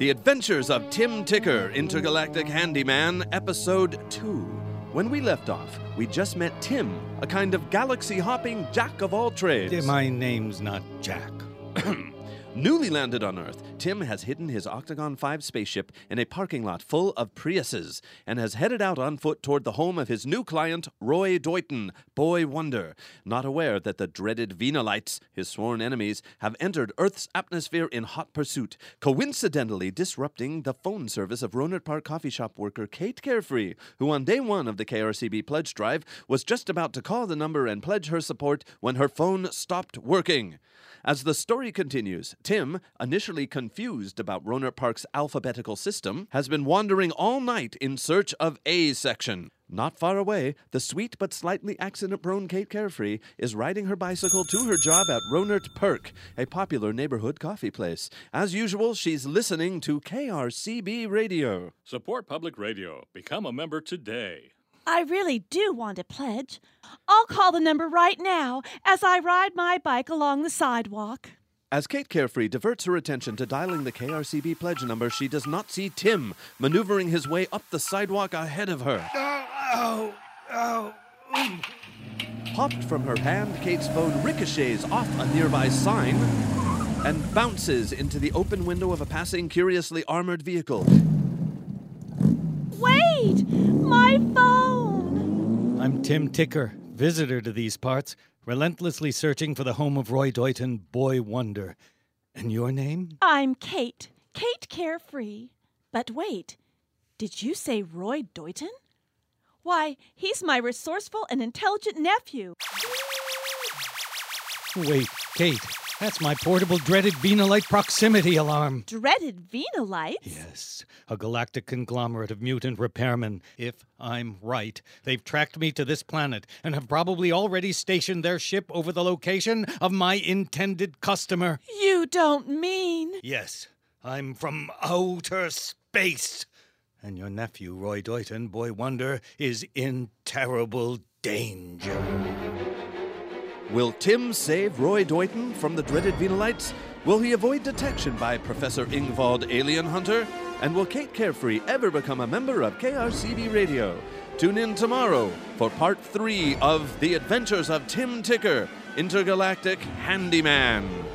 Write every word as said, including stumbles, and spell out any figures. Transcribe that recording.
The Adventures of Tim Ticker, Intergalactic Handyman, Episode two. When we left off, we just met Tim, a kind of galaxy-hopping jack-of-all-trades. My name's not Jack. Newly landed on Earth, Tim has hidden his Octagon five spaceship in a parking lot full of Priuses and has headed out on foot toward the home of his new client, Roy Doyton, Boy Wonder, not aware that the dreaded Venalites, his sworn enemies, have entered Earth's atmosphere in hot pursuit, coincidentally disrupting the phone service of Rohnert Park coffee shop worker Kate Carefree, who on day one of the K R C B pledge drive was just about to call the number and pledge her support when her phone stopped working. As the story continues, Tim, initially confused about Rohnert Park's alphabetical system, has been wandering all night in search of A section. Not far away, the sweet but slightly accident-prone Kate Carefree is riding her bicycle to her job at Rohnert Park, a popular neighborhood coffee place. As usual, she's listening to K R C B Radio. Support public radio. Become a member today. I really do want to pledge. I'll call the number right now as I ride my bike along the sidewalk. As Kate Carefree diverts her attention to dialing the K R C B pledge number, she does not see Tim maneuvering his way up the sidewalk ahead of her. Oh, oh, oh. Popped from her hand, Kate's phone ricochets off a nearby sign and bounces into the open window of a passing, curiously armored vehicle. Wait! My phone! I'm Tim Ticker, visitor to these parts, relentlessly searching for the home of Roy Doyton, Boy Wonder. And your name? I'm Kate. Kate Carefree. But wait, did you say Roy Doyton? Why, he's my resourceful and intelligent nephew. Wait, Kate, that's my portable dreaded Venalite proximity alarm. Dreaded Venalites? Yes, a galactic conglomerate of mutant repairmen. If I'm right, they've tracked me to this planet and have probably already stationed their ship over the location of my intended customer. You don't mean... Yes, I'm from outer space. And your nephew, Roy Doyton, Boy Wonder, is in terrible danger. Will Tim save Roy Doyton from the dreaded Venalites? Will he avoid detection by Professor Ingvald Alien Hunter? And will Kate Carefree ever become a member of K R C B Radio? Tune in tomorrow for part three of The Adventures of Tim Ticker, Intergalactic Handyman.